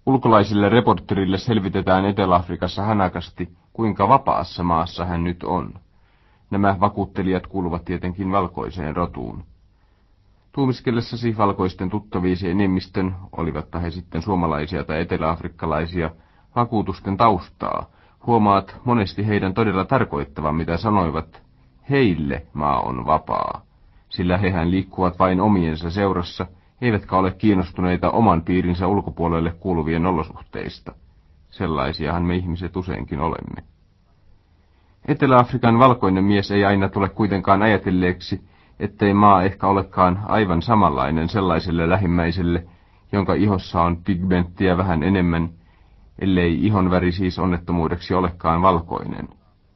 Ulkolaisille reporterille selvitetään Etelä-Afrikassa hanakasti, kuinka vapaassa maassa hän nyt on. Nämä vakuuttelijat kuuluvat tietenkin valkoiseen rotuun. Tuumiskellessasi valkoisten tuttaviisi enemmistön, olivatpa he sitten suomalaisia tai eteläafrikkalaisia, vakuutusten taustaa, huomaat monesti heidän todella tarkoittavan, mitä sanoivat. Heille maa on vapaa, sillä hehän liikkuvat vain omiensa seurassa, eivätkä ole kiinnostuneita oman piirinsä ulkopuolelle kuuluvien olosuhteista. Sellaisiahan me ihmiset useinkin olemme. Etelä-Afrikan valkoinen mies ei aina tule kuitenkaan ajatelleeksi, ettei maa ehkä olekaan aivan samanlainen sellaiselle lähimmäiselle, jonka ihossa on pigmenttiä vähän enemmän, ellei ihonväri siis onnettomuudeksi olekaan valkoinen.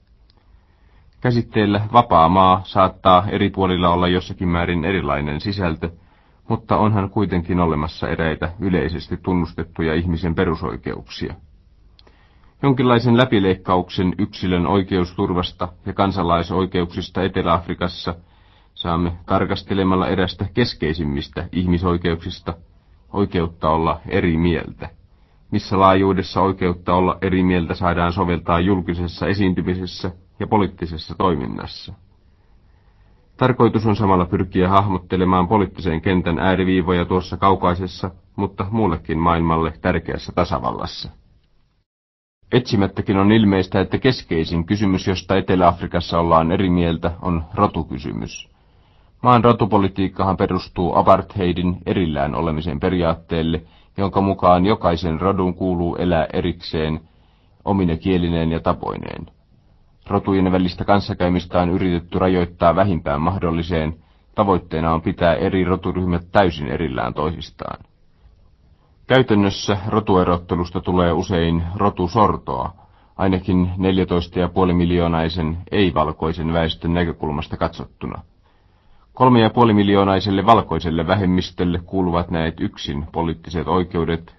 Käsitteellä vapaa maa saattaa eri puolilla olla jossakin määrin erilainen sisältö, mutta onhan kuitenkin olemassa eräitä yleisesti tunnustettuja ihmisen perusoikeuksia. Jonkinlaisen läpileikkauksen yksilön oikeusturvasta ja kansalaisoikeuksista Etelä-Afrikassa saamme tarkastelemalla erästä keskeisimmistä ihmisoikeuksista, oikeutta olla eri mieltä. Missä laajuudessa oikeutta olla eri mieltä saadaan soveltaa julkisessa esiintymisessä ja poliittisessa toiminnassa. Tarkoitus on samalla pyrkiä hahmottelemaan poliittisen kentän ääriviivoja tuossa kaukaisessa, mutta muullekin maailmalle tärkeässä tasavallassa. Etsimättäkin on ilmeistä, että keskeisin kysymys, josta Etelä-Afrikassa ollaan eri mieltä, on rotukysymys. Maan rotupolitiikkahan perustuu apartheidin erillään olemisen periaatteelle, jonka mukaan jokaisen rodun kuuluu elää erikseen omine kielineen ja tapoineen. Rotujen välistä kanssakäymistä on yritetty rajoittaa vähimpään mahdolliseen, tavoitteena on pitää eri roturyhmät täysin erillään toisistaan. Käytännössä rotuerottelusta tulee usein rotusortoa, ainakin 14,5 miljoonaisen ei-valkoisen väestön näkökulmasta katsottuna. 3,5 miljoonaiselle valkoiselle vähemmistölle kuuluvat näet yksin poliittiset oikeudet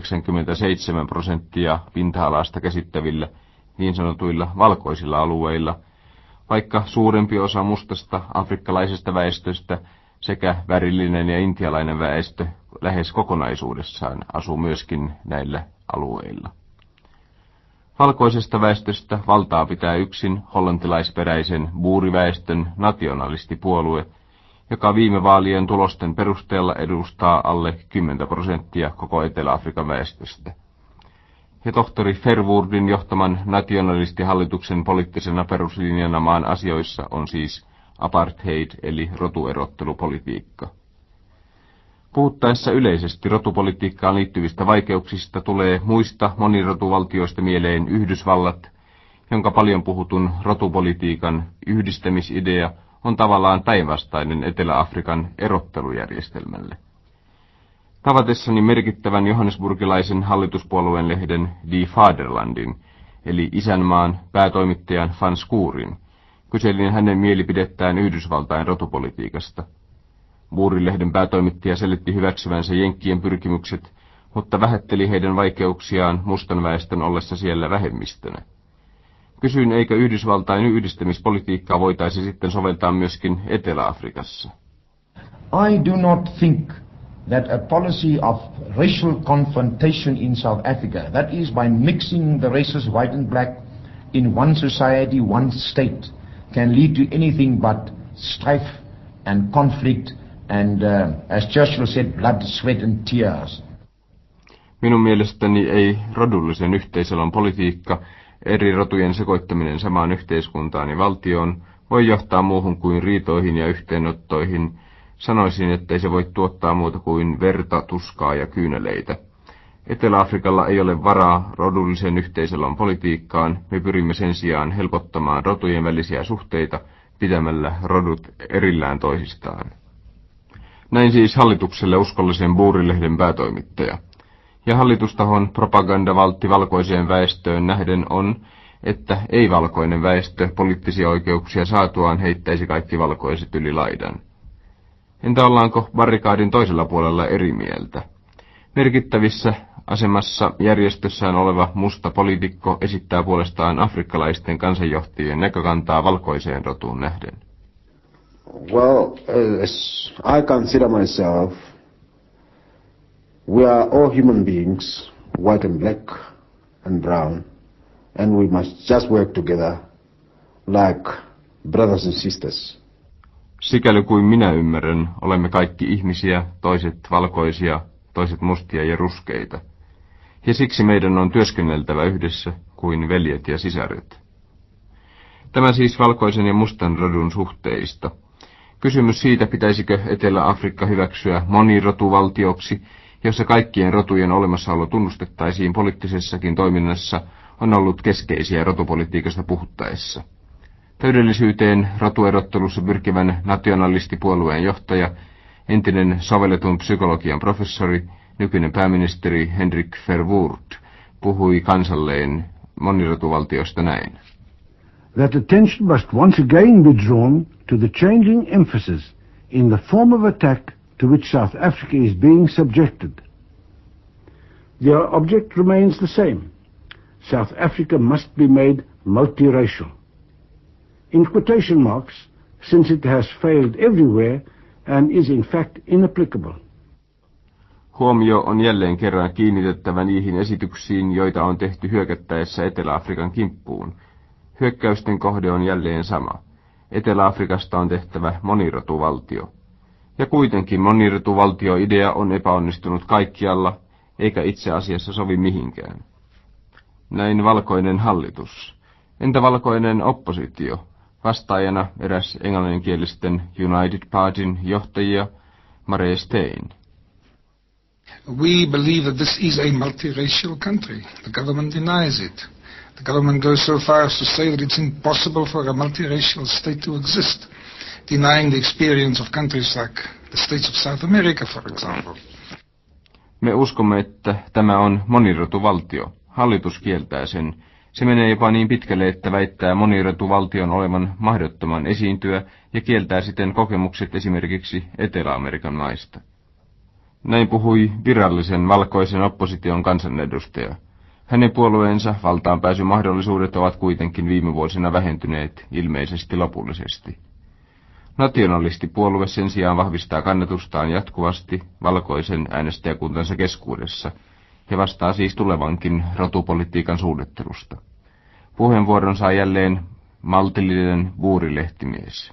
87% pinta-alasta käsittävillä niin sanotuilla valkoisilla alueilla, vaikka suurempi osa mustasta afrikkalaisesta väestöstä sekä värillinen ja intialainen väestö lähes kokonaisuudessaan asuu myöskin näillä alueilla. Valkoisesta väestöstä valtaa pitää yksin hollantilaisperäisen buuriväestön nationalistipuolue, joka viime vaalien tulosten perusteella edustaa alle 10% koko Etelä-Afrikan väestöstä. Ja tohtori Verwoerdin johtaman nationalistihallituksen poliittisena peruslinjana maan asioissa on siis apartheid eli rotuerottelupolitiikka. Puhuttaessa yleisesti rotupolitiikkaan liittyvistä vaikeuksista tulee muista monirotuvaltioista mieleen Yhdysvallat, jonka paljon puhutun rotupolitiikan yhdistämisidea on tavallaan päinvastainen Etelä-Afrikan erottelujärjestelmälle. Tavatessani merkittävän johannesburgilaisen hallituspuolueen lehden Die Vaderlandin, eli isänmaan päätoimittajan Van Schoorin, kyselin hänen mielipidettään Yhdysvaltain rotupolitiikasta. Buurilehden päätoimittaja selitti hyväksyvänsä jenkkien pyrkimykset, mutta vähätteli heidän vaikeuksiaan mustan väestön ollessa siellä vähemmistönä. Kysyin, eikö Yhdysvaltain yhdistämispolitiikkaa voitaisi sitten soveltaa myöskin Etelä-Afrikassa. I do not think that a policy of racial confrontation in South Africa, that is by mixing the races white and black in one society, one state, can lead to anything but strife and conflict and, as Churchill said, blood, sweat and tears. Minun mielestäni ei rodullisen yhteisölon politiikka, eri rotujen sekoittaminen samaan yhteiskuntaan ja valtioon, voi johtaa muuhun kuin riitoihin ja yhteenottoihin. Sanoisin, ettei se voi tuottaa muuta kuin verta, tuskaa ja kyyneleitä. Etelä-Afrikalla ei ole varaa rodullisen yhteisölon politiikkaan, me pyrimme sen sijaan helpottamaan rotujen välisiä suhteita pitämällä rodut erillään toisistaan. Näin siis hallitukselle uskollisen Buurilehden päätoimittaja. Ja hallitustahon propagandavaltti valkoiseen väestöön nähden on, että ei-valkoinen väestö poliittisia oikeuksia saatuaan heittäisi kaikki valkoiset yli laidan. Entä ollaanko barrikaadin toisella puolella eri mieltä? Merkittävissä asemassa järjestössään oleva musta poliitikko esittää puolestaan afrikkalaisten kansanjohtajien näkökantaa valkoiseen rotuun nähden. Well, as I consider myself, we are all human beings white and black and brown, and we must just work together like brothers and sisters. Sikäli kuin minä ymmärrän, olemme kaikki ihmisiä, toiset valkoisia, toiset mustia ja ruskeita. Ja siksi meidän on työskenneltävä yhdessä kuin veljet ja sisaret. Tämä siis valkoisen ja mustan rodun suhteista. Kysymys siitä, pitäisikö Etelä-Afrikka hyväksyä monirotuvaltioksi, jossa kaikkien rotujen olemassaolo tunnustettaisiin poliittisessakin toiminnassa, on ollut keskeisiä rotupolitiikasta puhuttaessa. Täydellisyyteen rotuerottelussa pyrkivän nationalistipuolueen johtaja, entinen sovelletun psykologian professori, nykyinen pääministeri Hendrik Verwoerd, puhui kansalleen monirotuvaltiosta näin. That attention must once again be drawn to the changing emphasis in the form of attack to which South Africa is being subjected. The object remains the same. South Africa must be made multiracial. In quotation marks, since it has failed everywhere and is in fact inapplicable. Huomio on jälleen kerran kiinnitettävä niihin esityksiin, joita on tehty hyökättäessä Etelä-Afrikan kimppuun. Hyökkäysten kohde on jälleen sama. Etelä-Afrikasta on tehtävä monirotuvaltio. Ja kuitenkin monirotuvaltioidea on epäonnistunut kaikkialla, eikä itse asiassa sovi mihinkään. Näin valkoinen hallitus. Entä valkoinen oppositio? Vastaajana eräs englanninkielisten United Partyn johtajia, Murray Stein. We believe that this is a multiracial country. The government denies it. The government goes so far as to say that it's impossible for a multiracial state to exist, denying the experience of countries like the states of South America, for example. Me uskomme, että tämä on monirotuvaltio. Hallitus kieltää sen. Se menee jopa niin pitkälle, että väittää monirotuvaltion olevan mahdottoman esiintyä ja kieltää siten kokemukset esimerkiksi Etelä-Amerikan maista. Näin puhui virallisen valkoisen opposition kansanedustaja. Hänen puolueensa valtaanpääsymahdollisuudet ovat kuitenkin viime vuosina vähentyneet ilmeisesti lopullisesti. Nationalistipuolue sen sijaan vahvistaa kannatustaan jatkuvasti valkoisen äänestäjäkuntansa keskuudessa ja vastaa siis tulevankin rotupolitiikan suunnittelusta. Puheenvuoron saa jälleen maltillinen buurilehtimies.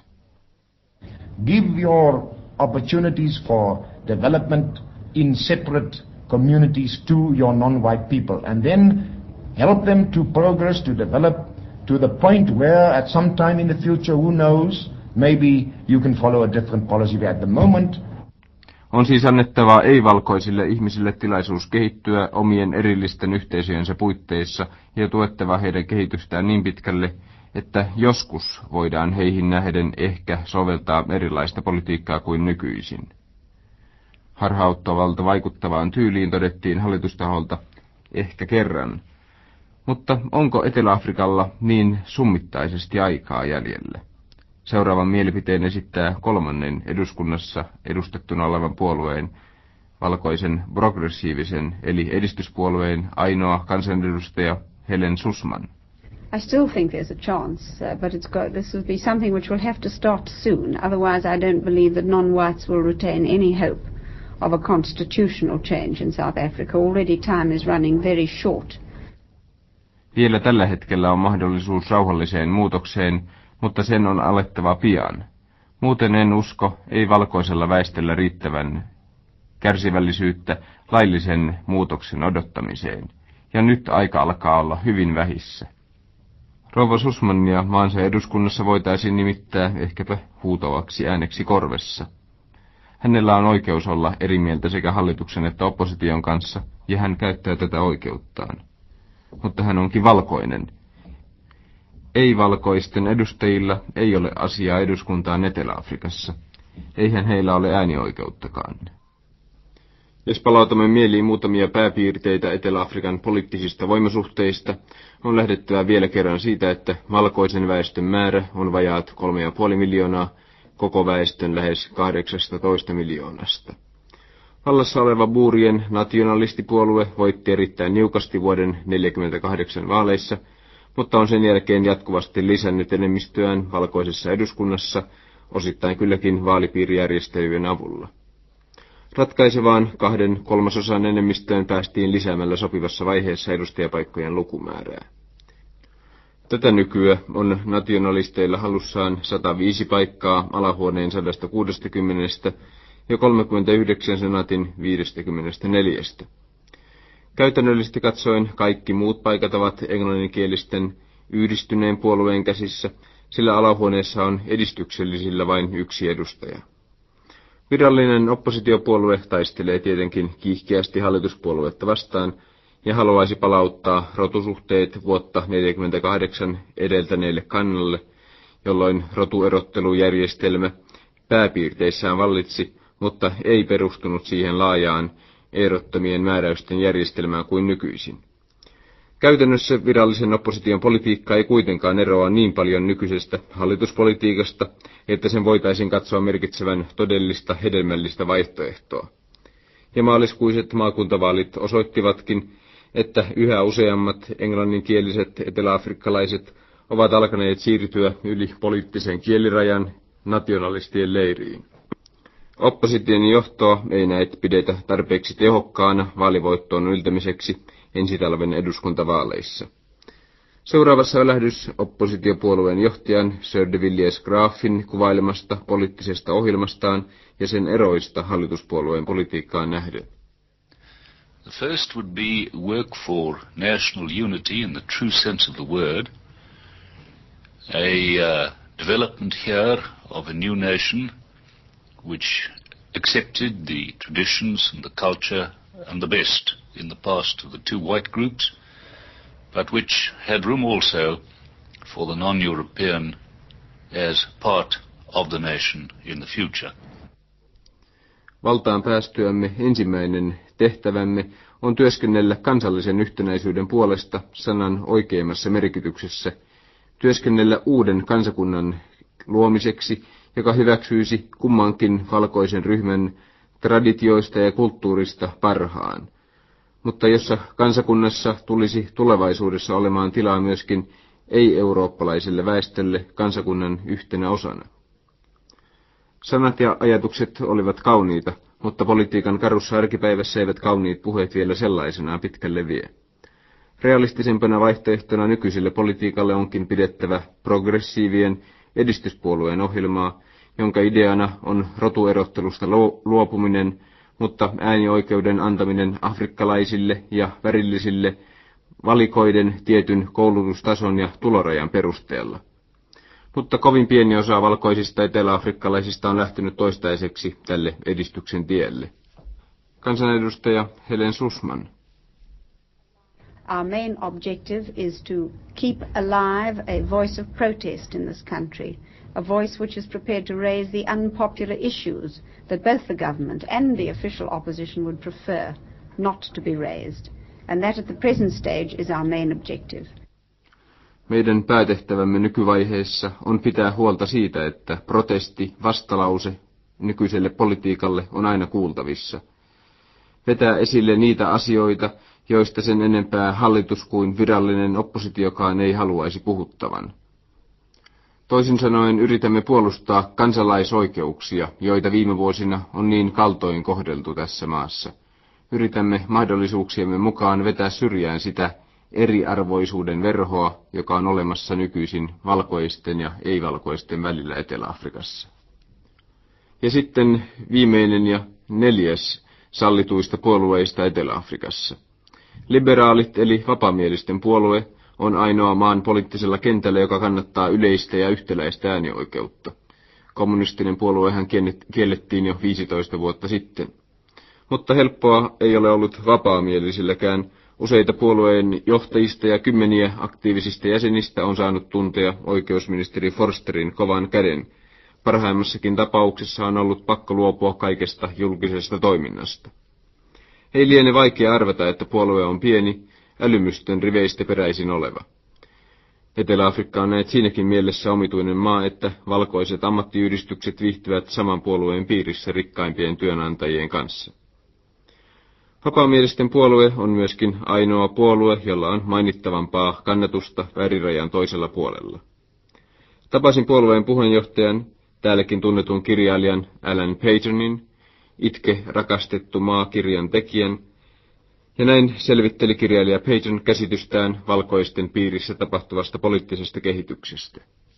Give your opportunities for development in separate communities to your non-white people, and then help them to progress, to develop to the point where at some time in the future, who knows, maybe you can follow a different policy. But at the moment, on siis annettava ei-valkoisille ihmisille tilaisuus kehittyä omien erillisten yhteisöjensä puitteissa ja tuettava heidän kehitystään niin pitkälle, että joskus voidaan heihin nähden ehkä soveltaa erilaista politiikkaa kuin nykyisin. Harhauttavalta vaikuttavaan tyyliin todettiin hallitustaholta ehkä kerran. Mutta onko Etelä-Afrikalla niin summittaisesti aikaa jäljellä? Seuraavan mielipiteen esittää kolmannen eduskunnassa edustettuna olevan puolueen, valkoisen progressiivisen eli edistyspuolueen ainoa kansanedustaja Helen Suzman. I still think there's a chance, but this will be something which will have to start soon. Otherwise, I don't believe that non-whites will retain any hope of a constitutional change in South Africa. Already time is running very short. Vielä tällä hetkellä on mahdollisuus rauhalliseen muutokseen, mutta sen on alettava pian. Muuten en usko, ei valkoisella väestöllä riittävän kärsivällisyyttä laillisen muutoksen odottamiseen. Ja nyt aika alkaa olla hyvin vähissä. Rouva Suzmania maansa eduskunnassa voitaisiin nimittää ehkäpä huutovaksi ääneksi korvessa. Hänellä on oikeus olla eri mieltä sekä hallituksen että opposition kanssa, ja hän käyttää tätä oikeuttaan. Mutta hän onkin valkoinen. Ei-valkoisten edustajilla ei ole asiaa eduskuntaan Etelä-Afrikassa. Eihän heillä ole äänioikeuttakaan. Jos palautamme mieliin muutamia pääpiirteitä Etelä-Afrikan poliittisista voimasuhteista, on lähdettävä vielä kerran siitä, että valkoisen väestön määrä on vajaat 3,5 miljoonaa, koko väestön lähes 18 miljoonasta. Vallassa oleva Buurien nationalistipuolue voitti erittäin niukasti vuoden 1948 vaaleissa, mutta on sen jälkeen jatkuvasti lisännyt enemmistöään valkoisessa eduskunnassa, osittain kylläkin vaalipiirijärjestelyjen avulla. Ratkaisevaan 2/3 enemmistöön päästiin lisäämällä sopivassa vaiheessa edustajapaikkojen lukumäärää. Tätä nykyä on nationalisteilla halussaan 105 paikkaa alahuoneen 160 ja 39 senaatin 54. Käytännöllisesti katsoen kaikki muut paikat ovat englanninkielisten yhdistyneen puolueen käsissä, sillä alahuoneessa on edistyksellisillä vain yksi edustaja. Virallinen oppositiopuolue taistelee tietenkin kiihkeästi hallituspuoluetta vastaan ja haluaisi palauttaa rotusuhteet vuotta 1948 edeltäneelle kannalle, jolloin rotuerottelujärjestelmä pääpiirteissään vallitsi, mutta ei perustunut siihen laajaan ehdottomien määräysten järjestelmään kuin nykyisin. Käytännössä virallisen opposition politiikka ei kuitenkaan eroa niin paljon nykyisestä hallituspolitiikasta, että sen voitaisiin katsoa merkitsevän todellista hedelmällistä vaihtoehtoa. Ja maaliskuiset maakuntavaalit osoittivatkin, että yhä useammat englanninkieliset eteläafrikkalaiset ovat alkaneet siirtyä yli poliittisen kielirajan nationalistien leiriin. Opposition johtoa ei näet pidetä tarpeeksi tehokkaana vaalivoittoon yltämiseksi ensi talven eduskuntavaaleissa. Seuraavassa välähdys oppositiopuolueen johtajan Sir de Villiers Graafin kuvailemasta poliittisesta ohjelmastaan ja sen eroista hallituspuolueen politiikkaan nähden. The first would be work for national unity in the true sense of the word, a development here of a new nation which accepted the traditions and the culture and the best in the past of the two white groups, but which had room also for the non-European as part of the nation in the future. Valtaan päästyämme ensimmäinen tehtävämme on työskennellä kansallisen yhtenäisyyden puolesta sanan oikeimmassa merkityksessä, työskennellä uuden kansakunnan luomiseksi, joka hyväksyisi kummankin valkoisen ryhmän traditioista ja kulttuurista parhaan, mutta jossa kansakunnassa tulisi tulevaisuudessa olemaan tilaa myöskin ei-eurooppalaiselle väestölle kansakunnan yhtenä osana. Sanat ja ajatukset olivat kauniita, mutta politiikan karussa arkipäivässä eivät kauniit puheet vielä sellaisenaan pitkälle vie. Realistisempana vaihtoehtona nykyiselle politiikalle onkin pidettävä progressiivien edistyspuolueen ohjelmaa, jonka ideana on rotuerottelusta luopuminen, mutta äänioikeuden antaminen afrikkalaisille ja värillisille valikoiden tietyn koulutustason ja tulorajan perusteella. Mutta kovin pieni osa valkoisista eteläafrikkalaisista on lähtenyt toistaiseksi tälle edistyksen tielle. Kansanedustaja Helen Suzman. Our main objective is to keep alive a voice of protest in this country, a voice which is prepared to raise the unpopular issues that both the government and the official opposition would prefer not to be raised, and that at the present stage is our main objective. Meidän päätehtävämme nykyvaiheessa on pitää huolta siitä, että protesti, vastalause nykyiselle politiikalle on aina kuultavissa. Vetää esille niitä asioita, joista sen enempää hallitus kuin virallinen oppositiokaan ei haluaisi puhuttavan. Toisin sanoen yritämme puolustaa kansalaisoikeuksia, joita viime vuosina on niin kaltoin kohdeltu tässä maassa. Yritämme mahdollisuuksiemme mukaan vetää syrjään sitä eriarvoisuuden verhoa, joka on olemassa nykyisin valkoisten ja ei-valkoisten välillä Etelä-Afrikassa. Ja sitten viimeinen ja 4. sallituista puolueista Etelä-Afrikassa. Liberaalit eli vapaamielisten puolue on ainoa maan poliittisella kentällä, joka kannattaa yleistä ja yhtäläistä äänioikeutta. Kommunistinen puoluehan kiellettiin jo 15 vuotta sitten. Mutta helppoa ei ole ollut vapaamielisilläkään. Useita puolueen johtajista ja kymmeniä aktiivisista jäsenistä on saanut tuntea oikeusministeri Forsterin kovan käden. Parhaimmassakin tapauksessa on ollut pakko luopua kaikesta julkisesta toiminnasta. Ei liene vaikea arvata, että puolue on pieni, älymystön riveistä peräisin oleva. Etelä-Afrikka on näet siinäkin mielessä omituinen maa, että valkoiset ammattiyhdistykset viihtyvät saman puolueen piirissä rikkaimpien työnantajien kanssa. Vapaamielisten puolue on myöskin ainoa puolue, jolla on mainittavampaa kannatusta värirajan toisella puolella. Tapasin puolueen puheenjohtajan, täälläkin tunnetun kirjailijan Alan Paternin, Itke rakastettu maa -kirjan tekijän, ja näin selvitteli kirjailija Peyton käsitystään valkoisten piirissä tapahtuvasta poliittisesta kehityksestä.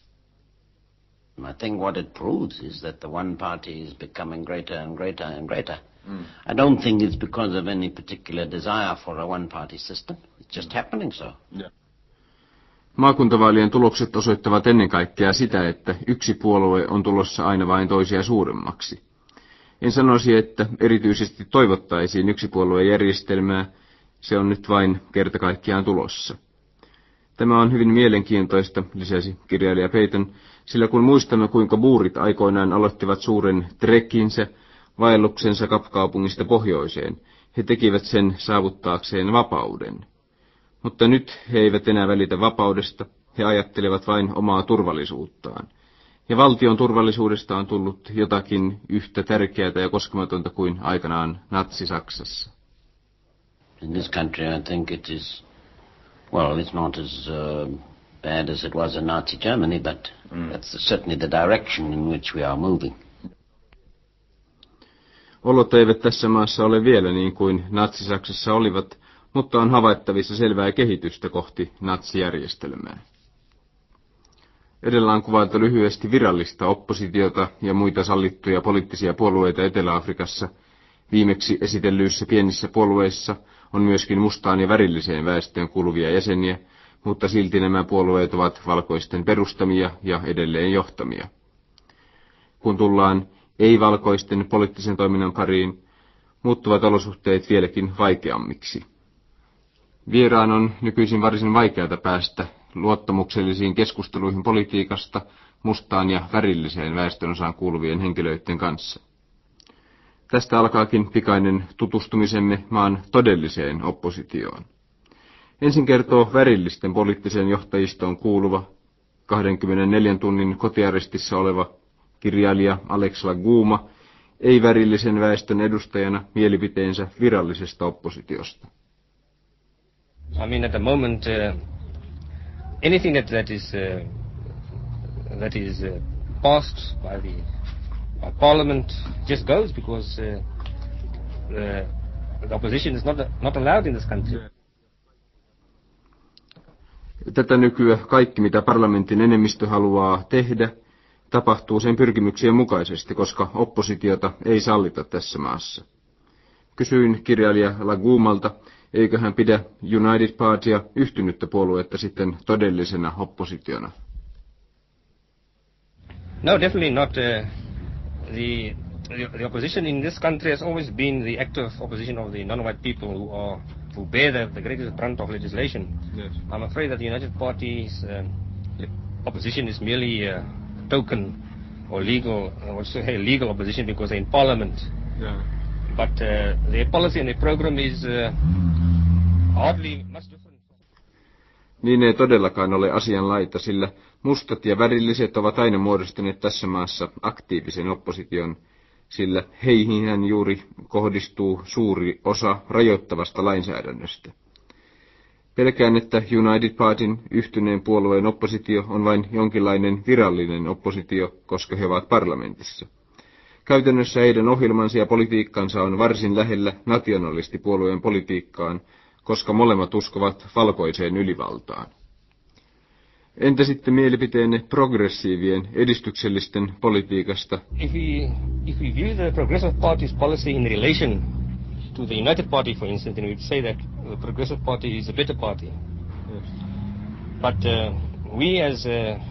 I think what it proves is that the one party is becoming greater and greater and greater. I don't think it's because of any particular desire for a one-party system. It's just happening so. Yeah. Maakuntavaalien tulokset osoittavat ennen kaikkea sitä, että yksi puolue on tulossa aina vain toisia suuremmaksi. En sanoisi, että erityisesti toivottaisiin yksipuoluejärjestelmää, se on nyt vain kerta kaikkiaan tulossa. Tämä on hyvin mielenkiintoista, lisäsi kirjailija Peyton, sillä kun muistamme kuinka buurit aikoinaan aloittivat suuren trekkinsä, vaelluksensa Kapkaupungista pohjoiseen, he tekivät sen saavuttaakseen vapauden. Mutta nyt he eivät enää välitä vapaudesta, he ajattelevat vain omaa turvallisuuttaan. Ja valtion turvallisuudesta on tullut jotakin yhtä tärkeää ja koskematonta kuin aikanaan Natsi-Saksassa. In this country I think it is, well, it's not as bad as it was in Nazi Germany, but that's certainly the direction in which we are moving. Olot eivät tässä maassa ole vielä niin kuin Natsi-Saksassa olivat, mutta on havaittavissa selvää kehitystä kohti natsijärjestelmää. Edellä on kuvailtu lyhyesti virallista oppositiota ja muita sallittuja poliittisia puolueita Etelä-Afrikassa. Viimeksi esitellyissä pienissä puolueissa on myöskin mustaan ja värilliseen väestöön kuuluvia jäseniä, mutta silti nämä puolueet ovat valkoisten perustamia ja edelleen johtamia. Kun tullaan ei-valkoisten poliittisen toiminnan pariin, muuttuvat olosuhteet vieläkin vaikeammiksi. Vieraan on nykyisin varsin vaikeata päästä luottamuksellisiin keskusteluihin politiikasta mustaan ja värilliseen väestönosaan kuuluvien henkilöiden kanssa. Tästä alkaakin pikainen tutustumisemme maan todelliseen oppositioon. Ensin kertoo värillisten poliittiseen johtajistoon kuuluva 24 tunnin kotiarestissa oleva kirjailija Alex Laguma ei-värillisen väestön edustajana mielipiteensä virallisesta oppositiosta. I mean, at the moment, anything that is passed by Parliament just goes because the opposition is not allowed in this country. Tätä nykyä kaikki, mitä parlamentin enemmistö haluaa tehdä, tapahtuu sen pyrkimyksien mukaisesti, koska oppositiota ei sallita tässä maassa. Kysyin kirjailija Lagumalta, eikö hän pidä United Partya yhtynyttä puoluetta sitten todellisena oppositiona. No, definitely not. The opposition in this country has always been the active opposition of the non-white people who bear the greatest brunt of legislation. Yes. I'm afraid that the United Party's opposition is merely token or legal opposition because they're in Parliament. Yeah. But their policy and their program is hardly much different. Niin ei todellakaan ole asianlaita, sillä mustat ja värilliset ovat aina muodostaneet tässä maassa aktiivisen opposition, sillä heihinhän juuri kohdistuu suuri osa rajoittavasta lainsäädännöstä. Pelkään, että United Partyn yhtyneen puolueen oppositio on vain jonkinlainen virallinen oppositio, koska he ovat parlamentissa. Käytännössä heidän ohjelmansa ja politiikkansa on varsin lähellä nationalistipuolueen politiikkaan, koska molemmat uskovat valkoiseen ylivaltaan. Entä sitten mielipiteenne progressiivien edistyksellisten politiikasta? If we view the Progressive Party's policy in relation to the United Party, for instance, then we'd say that the Progressive Party is a better party. Yes. But we as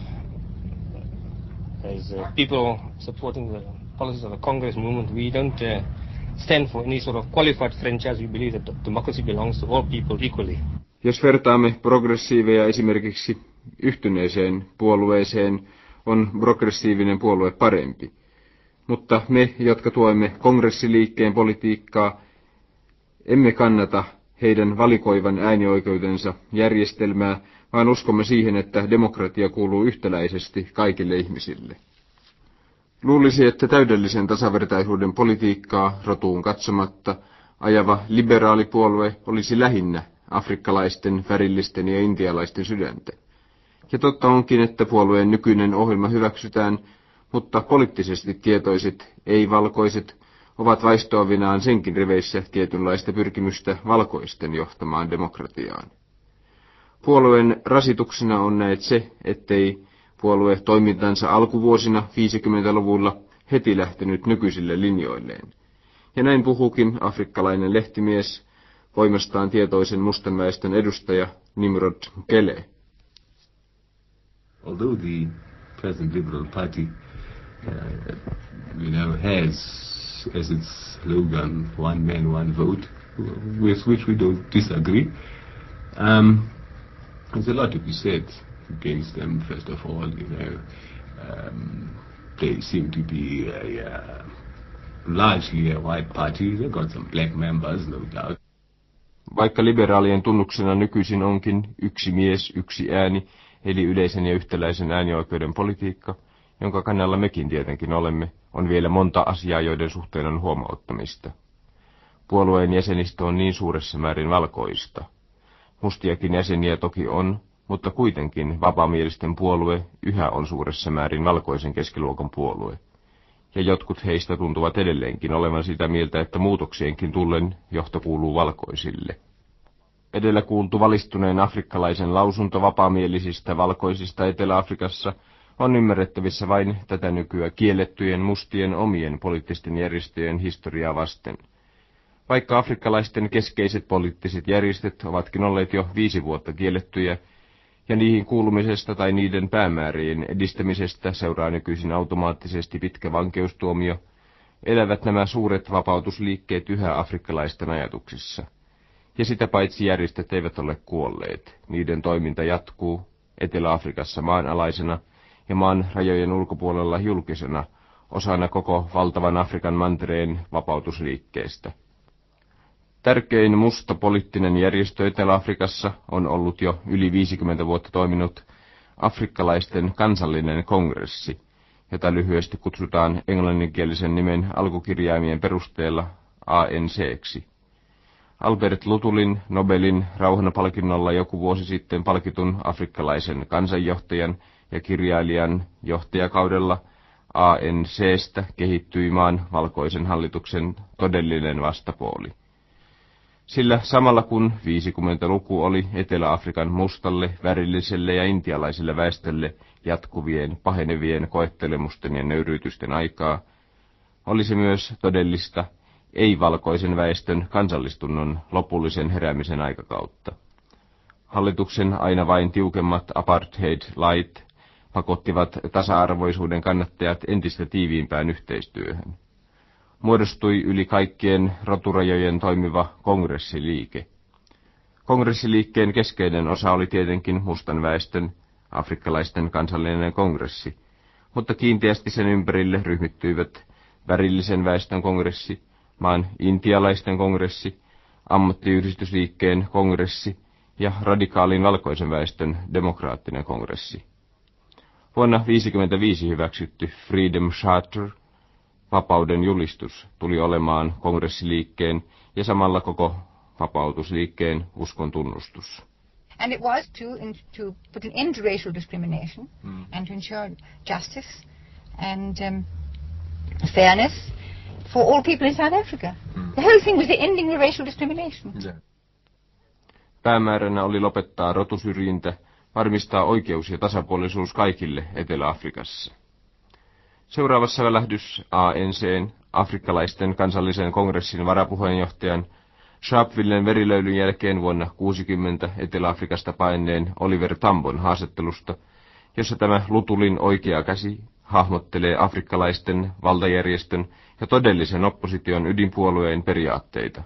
people supporting the policies of the Congress movement, we don't stand for any sort of qualified franchise. We believe that democracy belongs to all people equally. Jos vertaamme progressiiveja esimerkiksi yhtyneeseen puolueeseen, on progressiivinen puolue parempi. Mutta me, jotka tuemme kongressiliikkeen politiikkaa, emme kannata heidän valikoivan äänioikeutensa järjestelmää, vaan uskomme siihen, että demokratia kuuluu yhtäläisesti kaikille ihmisille. Luulisi, että täydellisen tasavertaisuuden politiikkaa rotuun katsomatta ajava liberaalipuolue olisi lähinnä afrikkalaisten, värillisten ja intialaisten sydäntä. Ja totta onkin, että puolueen nykyinen ohjelma hyväksytään, mutta poliittisesti tietoiset, ei-valkoiset, ovat vaistoavinaan senkin riveissä tietynlaista pyrkimystä valkoisten johtamaan demokratiaan. Puolueen rasituksena on näet se, ettei puolue toimintansa alkuvuosina 50-luvulla heti lähtenyt nykyisille linjoilleen. Ja näin puhuukin afrikkalainen lehtimies, voimastaan tietoisen mustan väestön edustaja Nimrod Kele. Although the present Liberal Party has as its slogan "One man, one vote," with which we don't disagree, there's a lot to be said against them. First of all, they seem to be largely a white party. They've got some black members, no doubt. Vaikka liberaalien tunnuksena nykyisin onkin yksi mies, yksi ääni, eli yleisen ja yhtäläisen äänioikeuden politiikka, jonka kannalla mekin tietenkin olemme, on vielä monta asiaa, joiden suhteen on huomauttamista. Puolueen jäsenistö on niin suuressa määrin valkoista. Mustiakin jäseniä toki on, mutta kuitenkin vapaamielisten puolue yhä on suuressa määrin valkoisen keskiluokan puolue. Ja jotkut heistä tuntuvat edelleenkin olevan sitä mieltä, että muutoksienkin tullen johto kuuluu valkoisille. Edellä kuultu valistuneen afrikkalaisen lausunto vapaamielisistä valkoisista Etelä-Afrikassa on ymmärrettävissä vain tätä nykyä kiellettyjen mustien omien poliittisten järjestöjen historiaa vasten. Vaikka afrikkalaisten keskeiset poliittiset järjestöt ovatkin olleet jo 5 vuotta kiellettyjä, ja niihin kuulumisesta tai niiden päämäärien edistämisestä seuraa nykyisin automaattisesti pitkä vankeustuomio, elävät nämä suuret vapautusliikkeet yhä afrikkalaisten ajatuksissa. Ja sitä paitsi järjestöt eivät ole kuolleet, niiden toiminta jatkuu Etelä-Afrikassa maanalaisena ja maan rajojen ulkopuolella julkisena osana koko valtavan Afrikan mantereen vapautusliikkeestä. Tärkein musta poliittinen järjestö Etelä-Afrikassa on ollut jo yli 50 vuotta toiminut afrikkalaisten kansallinen kongressi, jota lyhyesti kutsutaan englanninkielisen nimen alkukirjaimien perusteella ANC:ksi. Albert Lutulin Nobelin rauhanpalkinnolla joku vuosi sitten palkitun afrikkalaisen kansanjohtajan ja kirjailijan johtajakaudella ANC:stä kehittyi maan valkoisen hallituksen todellinen vastapuoli. Sillä samalla kun 50-luku oli Etelä-Afrikan mustalle, värilliselle ja intialaiselle väestölle jatkuvien, pahenevien koettelemusten ja nöyryytysten aikaa, oli se myös todellista ei-valkoisen väestön kansallistunnon lopullisen heräämisen aikakautta. Hallituksen aina vain tiukemmat apartheid-lait pakottivat tasa-arvoisuuden kannattajat entistä tiiviimpään yhteistyöhön. Muodostui yli kaikkien roturajojen toimiva kongressiliike. Kongressiliikkeen keskeinen osa oli tietenkin mustan väestön, afrikkalaisten kansallinen kongressi, mutta kiinteästi sen ympärille ryhmittyivät värillisen väestön kongressi, maan intialaisten kongressi, ammattiyhdistysliikkeen kongressi ja radikaalin valkoisen väestön demokraattinen kongressi. Vuonna 1955 hyväksytty Freedom Charter, vapauden julistus, tuli olemaan kongressiliikkeen ja samalla koko vapautusliikkeen uskon tunnustus. And it was to put an end to racial discrimination and to ensure justice and fairness for all people in South Africa. The whole thing was the ending the racial discrimination. Päämääränä oli lopettaa rotusyrjintä, varmistaa oikeus ja tasapuolisuus kaikille Etelä-Afrikassa. Seuraavassa välähdys ANC:n, afrikkalaisten kansallisen kongressin varapuheenjohtajan, Sharpvillen verilöylyn jälkeen vuonna 1960 Etelä-Afrikasta paenneen Oliver Tambon haastattelusta, jossa tämä Lutulin oikea käsi hahmottelee afrikkalaisten valtajärjestön ja todellisen opposition ydinpuolueen periaatteita.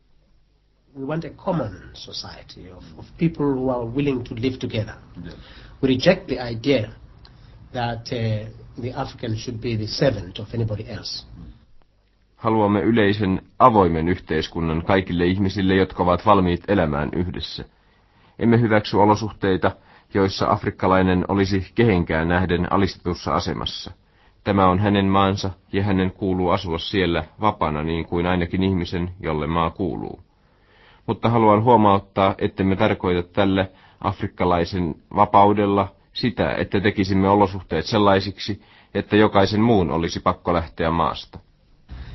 We want a common society of people who are willing to live together. Yeah. We reject the idea that the African should be the servant of anybody else. Haluamme yleisen, avoimen yhteiskunnan kaikille ihmisille, jotka ovat valmiit elämään yhdessä. Emme hyväksy olosuhteita, joissa afrikkalainen olisi kehenkään nähden alistetussa asemassa. Tämä on hänen maansa ja hänen kuuluu asua siellä vapaana niin kuin ainakin ihmisen, jolle maa kuuluu. Mutta haluan huomauttaa, ettemme tarkoita tällä afrikkalaisen vapaudella sitä, että tekisimme olosuhteet sellaisiksi, että jokaisen muun olisi pakko lähteä maasta.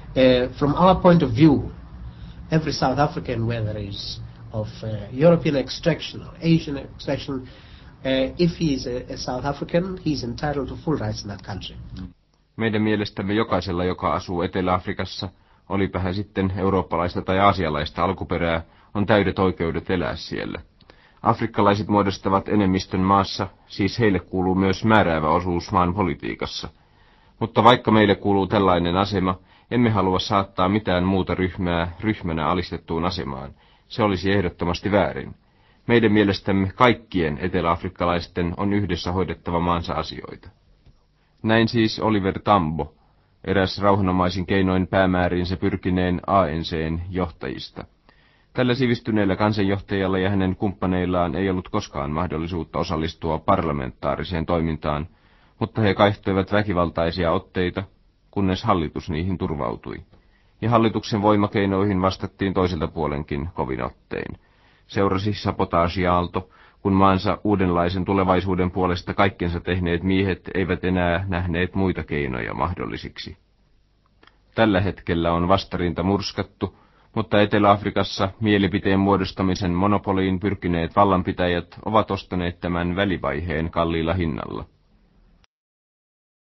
From our point of view, every South African, whether he's of European extraction or Asian extraction, if he is a South African, he's entitled to full rights in that country. Meidän mielestämme jokaisella, joka asuu Etelä-Afrikassa, olipa hän sitten eurooppalaista tai aasialaista alkuperää, on täydet oikeudet elää siellä. Afrikkalaiset muodostavat enemmistön maassa, siis heille kuuluu myös määräävä osuus maan politiikassa. Mutta vaikka meille kuuluu tällainen asema, emme halua saattaa mitään muuta ryhmää ryhmänä alistettuun asemaan. Se olisi ehdottomasti väärin. Meidän mielestämme kaikkien eteläafrikkalaisten on yhdessä hoidettava maansa asioita. Näin siis Oliver Tambo, eräs rauhanomaisin keinoin päämääriinsä pyrkineen ANC:n johtajista. Tällä sivistyneellä kansanjohtajalla ja hänen kumppaneillaan ei ollut koskaan mahdollisuutta osallistua parlamentaariseen toimintaan, mutta he kaihtoivat väkivaltaisia otteita, kunnes hallitus niihin turvautui. Ja hallituksen voimakeinoihin vastattiin toiselta puolenkin kovin ottein. Seurasi sabotaasiaalto, kun maansa uudenlaisen tulevaisuuden puolesta kaikkensa tehneet miehet eivät enää nähneet muita keinoja mahdollisiksi. Tällä hetkellä on vastarinta murskattu, mutta Etelä-Afrikassa mielipiteen muodostamisen monopoliin pyrkineet vallanpitäjät ovat ostaneet tämän välivaiheen kalliilla hinnalla.